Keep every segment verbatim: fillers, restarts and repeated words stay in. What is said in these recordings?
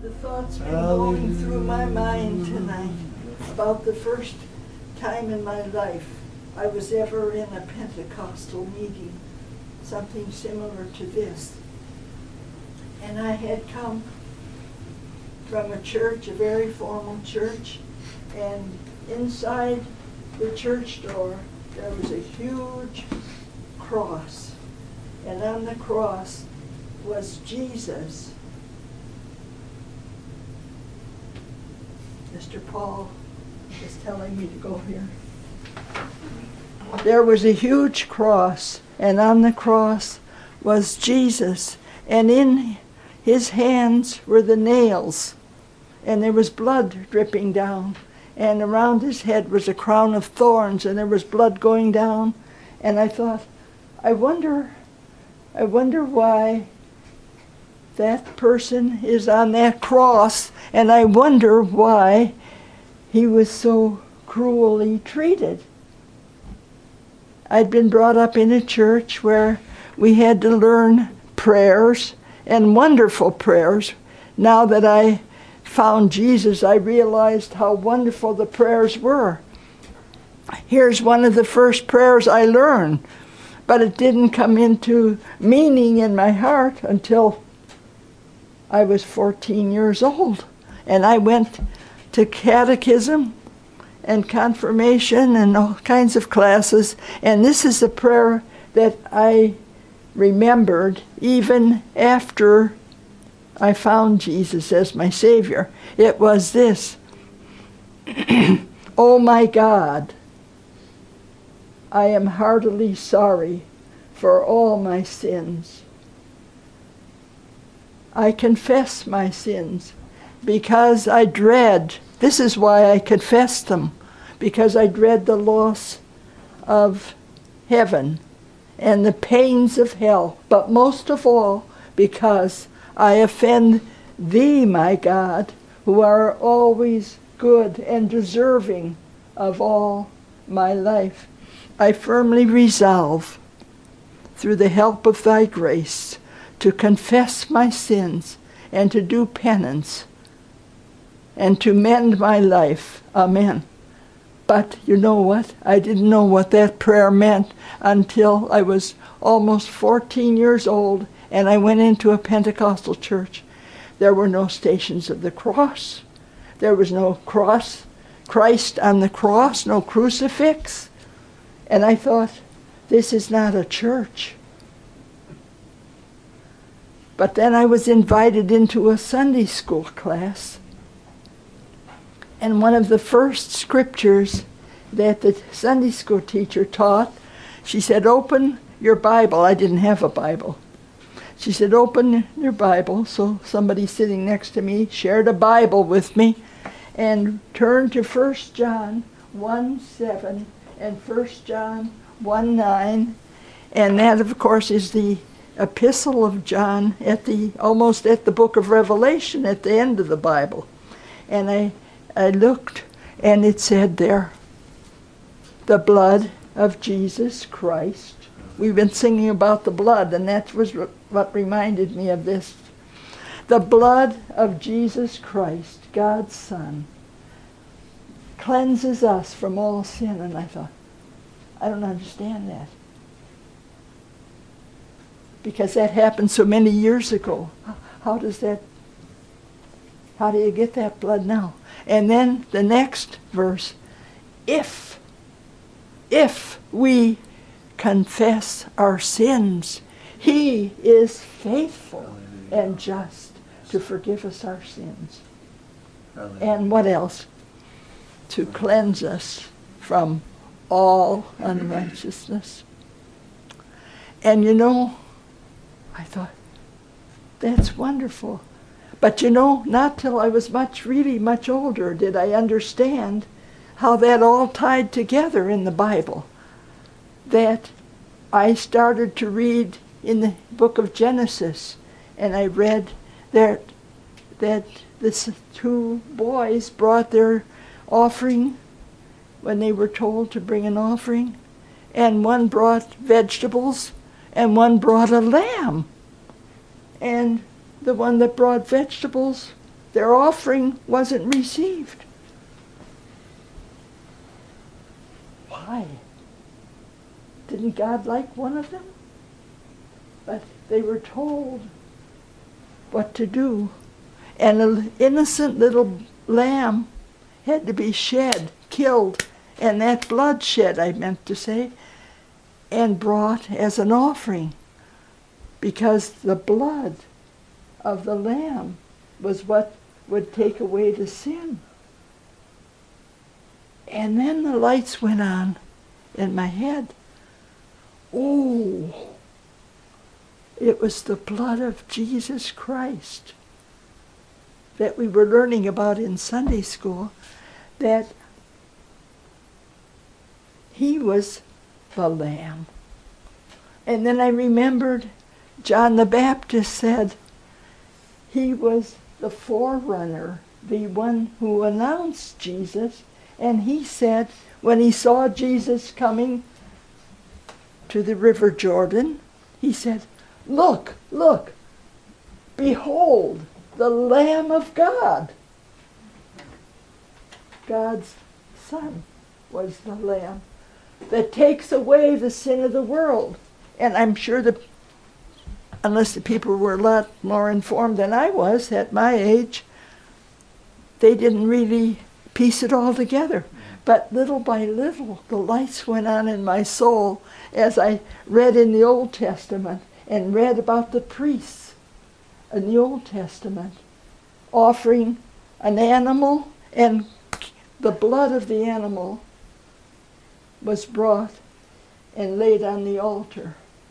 The thoughts been going through my mind tonight about the first time in my life I was ever in a Pentecostal meeting, something similar to this. And I had come from a church, a very formal church, and inside the church door there was a huge cross. And on the cross was Jesus. Mister Paul is telling me to go here. There was a huge cross, and on the cross was Jesus, and in his hands were the nails, and there was blood dripping down, and around his head was a crown of thorns, and there was blood going down. And I thought, I wonder, I wonder why that person is on that cross, and I wonder why he was so cruelly treated. I'd been brought up in a church where we had to learn prayers, and wonderful prayers. Now that I found Jesus, I realized how wonderful the prayers were. Here's one of the first prayers I learned, but it didn't come into meaning in my heart until I was fourteen years old. And I went to catechism and confirmation and all kinds of classes, and this is a prayer that I remembered even after I found Jesus as my Savior. It was this: "Oh my God, I am heartily sorry for all my sins. I confess my sins because I dread," this is why I confess them, "because I dread the loss of heaven and the pains of hell, but most of all because I offend thee, my God, who are always good and deserving of all my life. I firmly resolve, through the help of thy grace, to confess my sins and to do penance and to mend my life. Amen." But you know what? I didn't know what that prayer meant until I was almost fourteen years old, and I went into a Pentecostal church. There were no Stations of the Cross. There was no cross, Christ on the cross, no crucifix. And I thought, this is not a church. But then I was invited into a Sunday school class. And one of the first scriptures that the Sunday school teacher taught, she said, "Open your Bible." I didn't have a Bible. She said, "Open your Bible." So somebody sitting next to me shared a Bible with me, and turned to First John one seven and First John one nine. And that, of course, is the epistle of John, at the almost at the book of Revelation, at the end of the Bible. And I, I looked, and it said there, "The blood of Jesus Christ." We've been singing about the blood, and that was what reminded me of this. "The blood of Jesus Christ, God's Son, cleanses us from all sin." And I thought, I don't understand that, because that happened so many years ago. How does that, how do you get that blood now? And then the next verse, if, if we confess our sins, he is faithful and just to forgive us our sins. And what else? To cleanse us from all unrighteousness. And you know, I thought, that's wonderful. But you know, not till I was much, really much older did I understand how that all tied together in the Bible. That I started to read in the book of Genesis, and I read that that the two boys brought their offering when they were told to bring an offering, and one brought vegetables and one brought a lamb. And the one that brought vegetables their offering wasn't received. Why? Didn't God like one of them? But they were told what to do. And an innocent little lamb had to be shed, killed, and that blood shed, I meant to say, and brought as an offering, because the blood of the lamb was what would take away the sin. And then the lights went on in my head. Oh, it was the blood of Jesus Christ that we were learning about in Sunday school, that he was the Lamb. And then I remembered John the Baptist said he was the forerunner, the one who announced Jesus. And he said, when he saw Jesus coming to the River Jordan, he said, look, look, behold, the Lamb of God. God's Son was the Lamb that takes away the sin of the world. And I'm sure that, unless the people were a lot more informed than I was at my age, they didn't really piece it all together. But little by little, the lights went on in my soul as I read in the Old Testament and read about the priests in the Old Testament offering an animal, and the blood of the animal was brought and laid on the altar.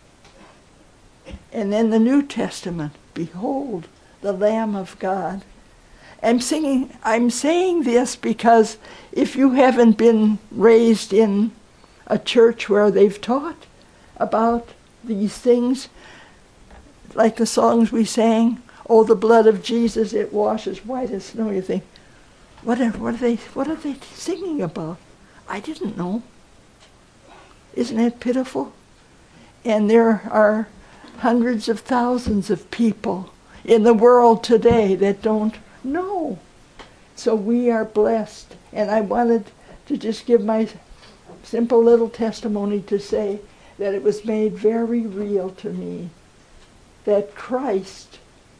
And in the New Testament, behold, the Lamb of God. I'm singing, I'm saying this because if you haven't been raised in a church where they've taught about these things, like the songs we sang, oh, the blood of Jesus, it washes white as snow, you think, what are, what are they, what are they singing about? I didn't know. Isn't that pitiful? And there are hundreds of thousands of people in the world today that don't know. So we are blessed. And I wanted to just give my simple little testimony to say that it was made very real to me that Christ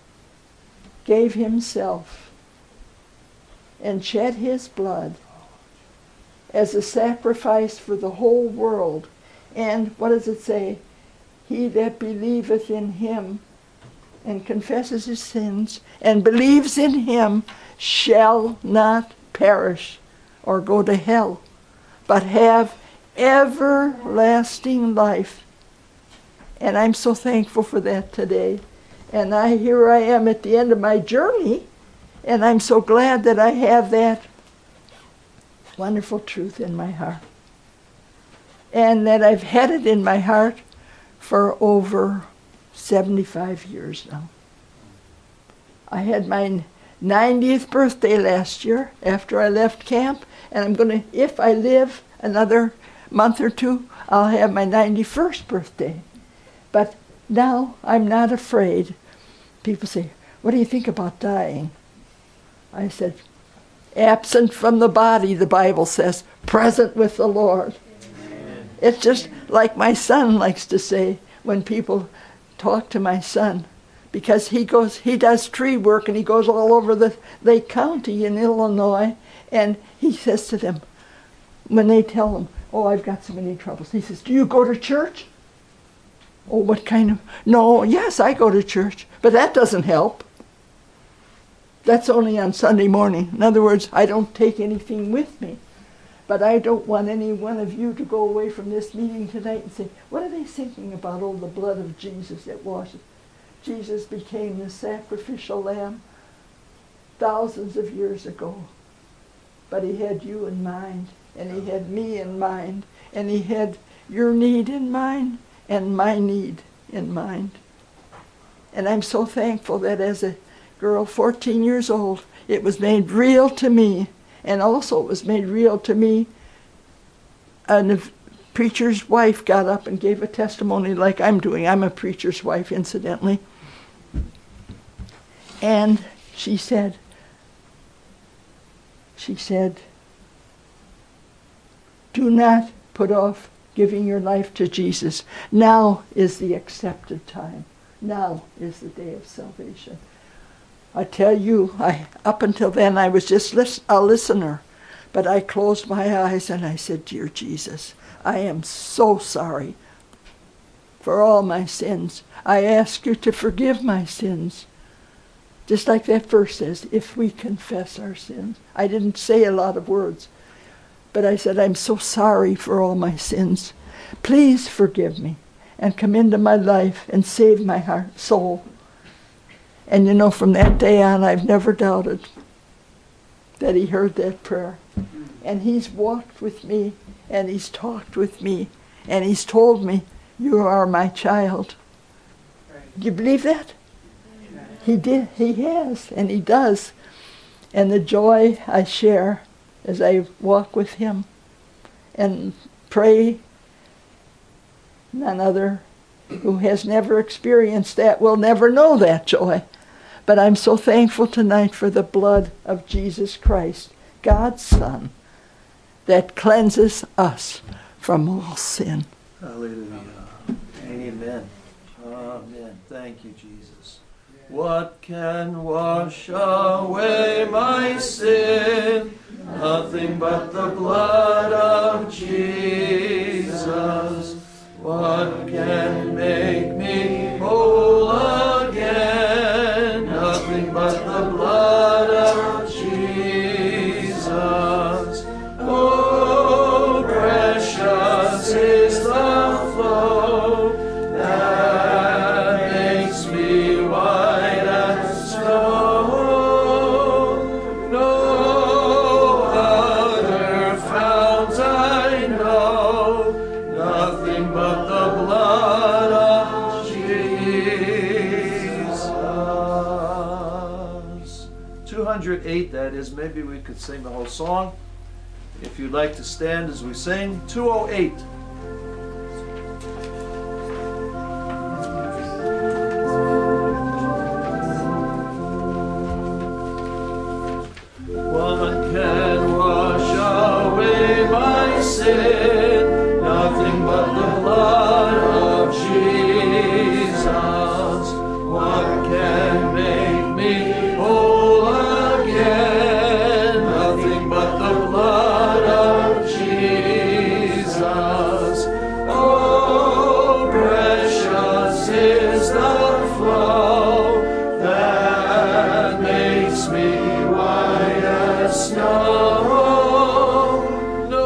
gave himself and shed his blood as a sacrifice for the whole world. And what does it say? He that believeth in him and confesses his sins and believes in him shall not perish or go to hell, but have everlasting life. And I'm so thankful for that today. And I here I am at the end of my journey, and I'm so glad that I have that wonderful truth in my heart. And that I've had it in my heart for over seventy-five years now. I had my ninetieth birthday last year after I left camp, and I'm going to, if I live another month or two, I'll have my ninety-first birthday. But now I'm not afraid. People say, what do you think about dying? I said, absent from the body, the Bible says, present with the Lord. Amen. It's just like my son likes to say when people talk to my son, because he goes, he does tree work and he goes all over the Lake County in Illinois, and he says to them, when they tell him, oh, I've got so many troubles, he says, do you go to church? Oh, what kind of, no, yes, I go to church, but that doesn't help. That's only on Sunday morning. In other words, I don't take anything with me. But I don't want any one of you to go away from this meeting tonight and say, what are they thinking about, oh, the blood of Jesus that washes? Jesus became the sacrificial lamb thousands of years ago. But he had you in mind, and he had me in mind, and he had your need in mind, and my need in mind. And I'm so thankful that as a girl, fourteen years old, it was made real to me. And also it was made real to me. And a preacher's wife got up and gave a testimony like I'm doing. I'm a preacher's wife, incidentally. And she said, she said, do not put off giving your life to Jesus. Now is the accepted time. Now is the day of salvation. I tell you, I up until then I was just lis- a listener. But I closed my eyes and I said, dear Jesus, I am so sorry for all my sins. I ask you to forgive my sins. Just like that verse says, if we confess our sins. I didn't say a lot of words, but I said, I'm so sorry for all my sins. Please forgive me and come into my life and save my heart, soul. And you know, from that day on, I've never doubted that he heard that prayer. And he's walked with me, and he's talked with me, and he's told me, you are my child. Do you believe that? He did. He has, and he does. And the joy I share as I walk with him and pray, none other who has never experienced that will never know that joy. But I'm so thankful tonight for the blood of Jesus Christ, God's Son, that cleanses us from all sin. Hallelujah. Amen. Amen. Thank you, Jesus. What can wash away my sin? Nothing but the blood of Jesus. What can make me whole again? Nothing but the blood of Jesus. Oh, precious is the flow that makes me white as snow. No other fount I know, nothing but the blood of Jesus. two hundred eight, that is. Maybe we could sing the whole song. If you'd like to stand as we sing, two oh eight. What can wash away my sin? Nothing but the blood of Jesus. What can make me whole again? Nothing but the blood of Jesus. Oh, precious is the flow that makes me white as snow. No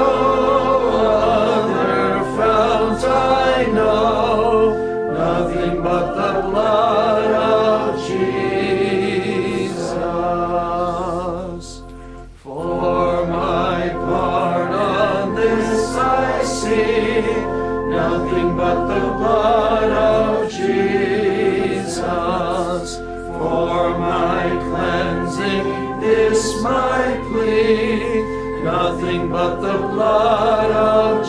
other fount I know, nothing but the blood of Jesus. For my part on this I see, nothing but the blood of Jesus. For my cleansing, this my plea, nothing but the blood of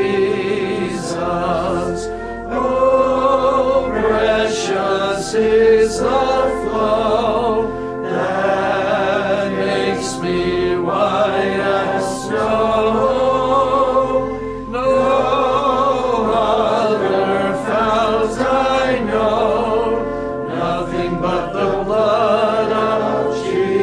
Jesus. Oh, precious is the flow that makes me white as snow. No other fount I know, nothing but the blood of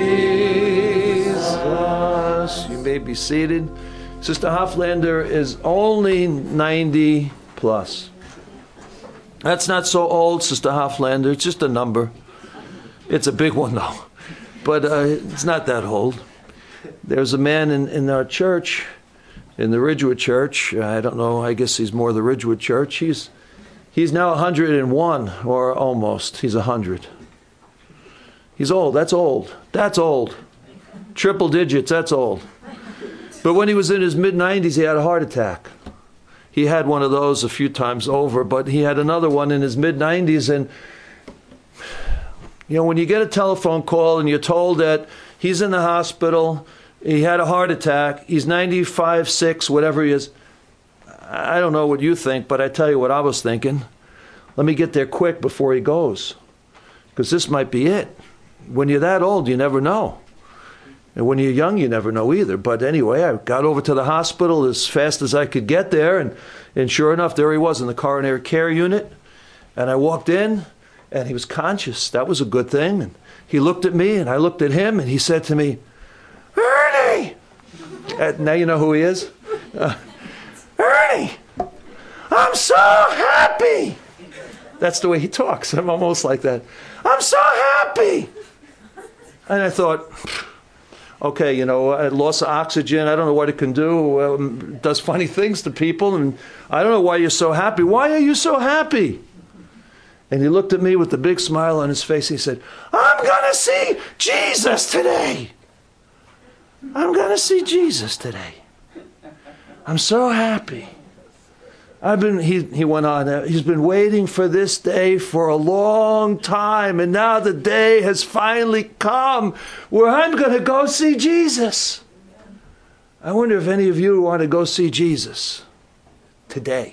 Jesus. You may be seated. Sister Hoflander is only ninety plus. That's not so old, Sister Hoflander. It's just a number. It's a big one, though. But uh, it's not that old. There's a man in, in our church, in the Ridgewood Church. I don't know. I guess he's more the Ridgewood Church. He's he's now one hundred one, or almost. He's one hundred. He's old. That's old. That's old. Triple digits. That's old. But when he was in his mid nineties, he had a heart attack. He had one of those a few times over, but he had another one in his mid nineties. And, you know, when you get a telephone call and you're told that he's in the hospital, he had a heart attack, he's ninety-five, six, whatever he is, I don't know what you think, but I tell you what I was thinking. Let me get there quick before he goes, because this might be it. When you're that old, you never know. And when you're young, you never know either. But anyway, I got over to the hospital as fast as I could get there. And, and sure enough, there he was in the coronary care unit. And I walked in, and he was conscious. That was a good thing. And he looked at me, and I looked at him, and he said to me, Ernie! Uh, now you know who he is? Uh, Ernie! I'm so happy! That's the way he talks. I'm almost like that. I'm so happy! And I thought, okay, you know, I lost oxygen. I don't know what it can do. Um, it does funny things to people. And I don't know why you're so happy. Why are you so happy? And he looked at me with a big smile on his face. He said, I'm going to see Jesus today. I'm going to see Jesus today. I'm so happy. I've been, he, he went on, he's been waiting for this day for a long time. And now the day has finally come where I'm going to go see Jesus. I wonder if any of you want to go see Jesus today.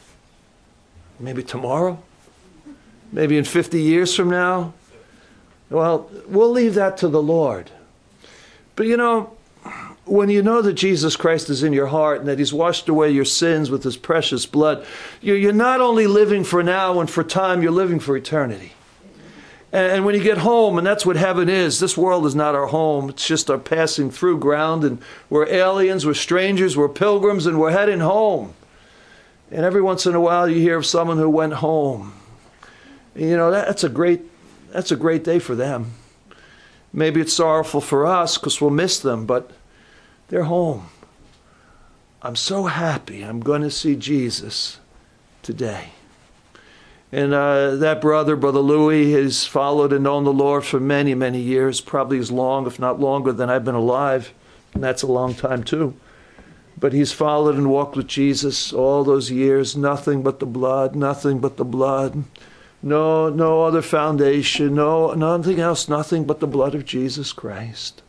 Maybe tomorrow. Maybe in fifty years from now. Well, we'll leave that to the Lord. But you know, when you know that Jesus Christ is in your heart and that he's washed away your sins with his precious blood, you're not only living for now and for time, you're living for eternity. And when you get home, and that's what heaven is, this world is not our home. It's just our passing through ground, and we're aliens, we're strangers, we're pilgrims, and we're heading home. And every once in a while you hear of someone who went home. You know, that's a great, that's a great day for them. Maybe it's sorrowful for us because we'll miss them, but they're home. I'm so happy I'm going to see Jesus today. And uh, that brother, Brother Louis, has followed and known the Lord for many, many years, probably as long, if not longer, than I've been alive. And that's a long time too. But he's followed and walked with Jesus all those years. Nothing but the blood, nothing but the blood. No, no other foundation, no, nothing else, nothing but the blood of Jesus Christ.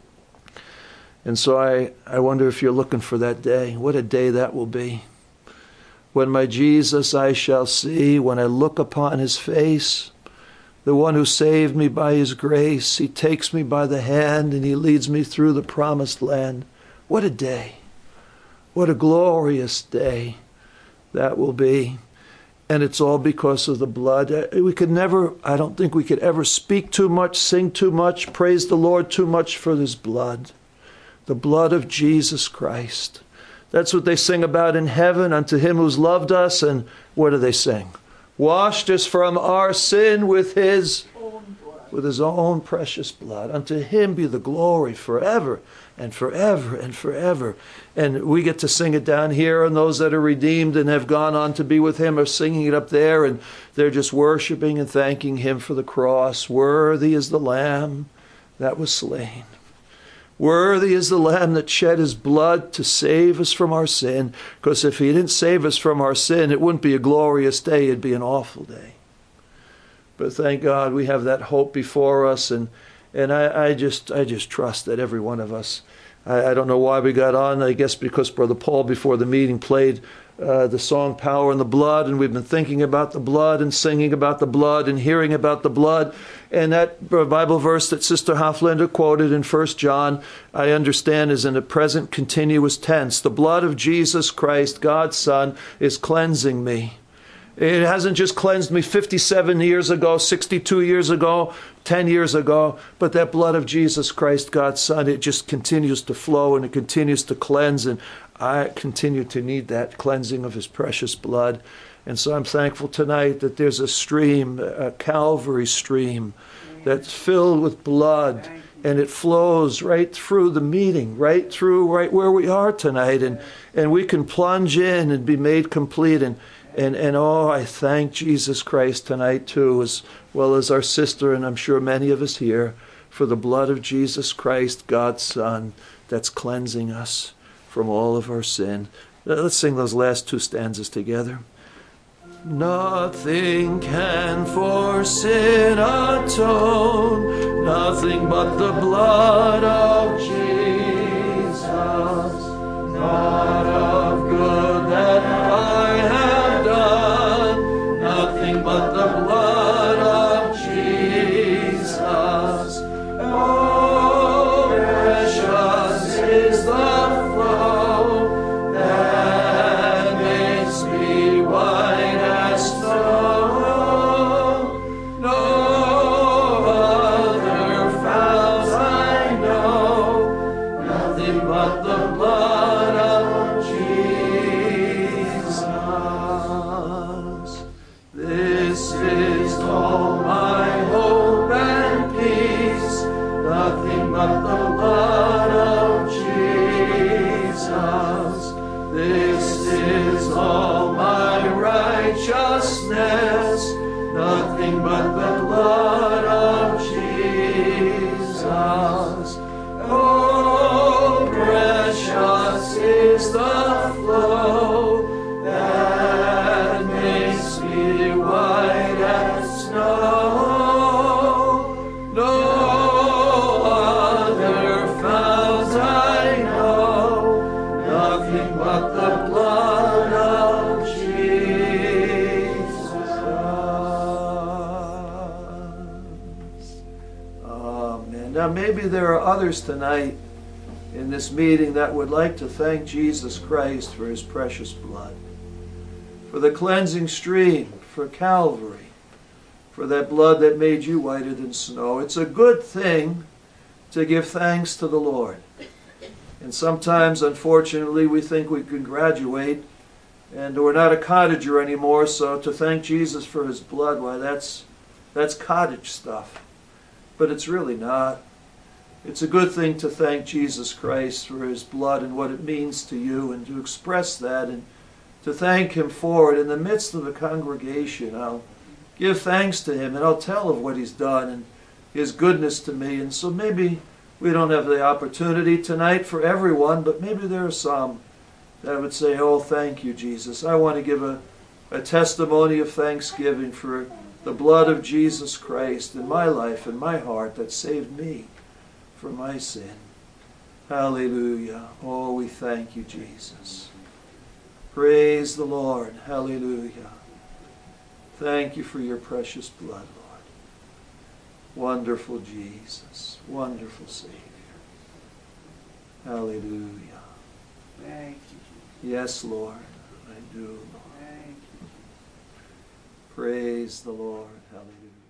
And so I, I wonder if you're looking for that day. What a day that will be. When my Jesus I shall see, when I look upon his face, the one who saved me by his grace, he takes me by the hand and he leads me through the promised land. What a day. What a glorious day that will be. And it's all because of the blood. We could never, I don't think we could ever speak too much, sing too much, praise the Lord too much for his blood. The blood of Jesus Christ. That's what they sing about in heaven, unto him who's loved us. And what do they sing? Washed us from our sin with his, with his own precious blood. Unto him be the glory forever and forever and forever. And we get to sing it down here, and those that are redeemed and have gone on to be with him are singing it up there, and they're just worshiping and thanking him for the cross. Worthy is the Lamb that was slain. Worthy is the Lamb that shed his blood to save us from our sin. Because if he didn't save us from our sin, it wouldn't be a glorious day, it'd be an awful day. But thank God we have that hope before us, and and I, I just I just trust that every one of us. I, I don't know why we got on. I guess because Brother Paul before the meeting played uh, the song Power in the Blood, and we've been thinking about the blood and singing about the blood and hearing about the blood. And that Bible verse that Sister Hoflander quoted in First John, I understand, is in the present continuous tense. The blood of Jesus Christ, God's Son, is cleansing me. It hasn't just cleansed me fifty-seven years ago, sixty-two years ago, ten years ago, but that blood of Jesus Christ, God's Son, it just continues to flow and it continues to cleanse, and I continue to need that cleansing of his precious blood. And so I'm thankful tonight that there's a stream, a Calvary stream, that's filled with blood, and it flows right through the meeting, right through right where we are tonight, and, and we can plunge in and be made complete. And And, and oh, I thank Jesus Christ tonight too, as well as our sister, and I'm sure many of us here, for the blood of Jesus Christ, God's Son, that's cleansing us from all of our sin. Let's sing those last two stanzas together. Nothing can for sin atone, nothing but the blood of Jesus, not of good that I have done, nothing but the blood of Jesus. Oh, nothing but the blood of Jesus. This is all my righteousness, nothing but the blood of Jesus. Oh, precious is the flow that makes me white as snow. No other fount I know, nothing but the blood of Jesus. Amen. Now maybe there are others tonight in this meeting that would like to thank Jesus Christ for his precious blood, for the cleansing stream, for Calvary, for that blood that made you whiter than snow. It's a good thing to give thanks to the Lord. And sometimes, unfortunately, we think we can graduate and we're not a cottager anymore, so to thank Jesus for his blood, why, that's, that's cottage stuff. But it's really not. It's a good thing to thank Jesus Christ for his blood and what it means to you, and to express that and to thank him for it in the midst of the congregation. I'll give thanks to him and I'll tell of what he's done and his goodness to me. And so maybe we don't have the opportunity tonight for everyone, but maybe there are some that would say, oh, thank you, Jesus. I want to give a, a testimony of thanksgiving for the blood of Jesus Christ in my life and my heart that saved me for my sin. Hallelujah. Oh, we thank you, Jesus. Praise the Lord. Hallelujah. Thank you for your precious blood, Lord. Wonderful Jesus. Wonderful Savior. Hallelujah. Thank you, Jesus. Yes, Lord. I do, Lord. Thank you. Praise the Lord. Hallelujah.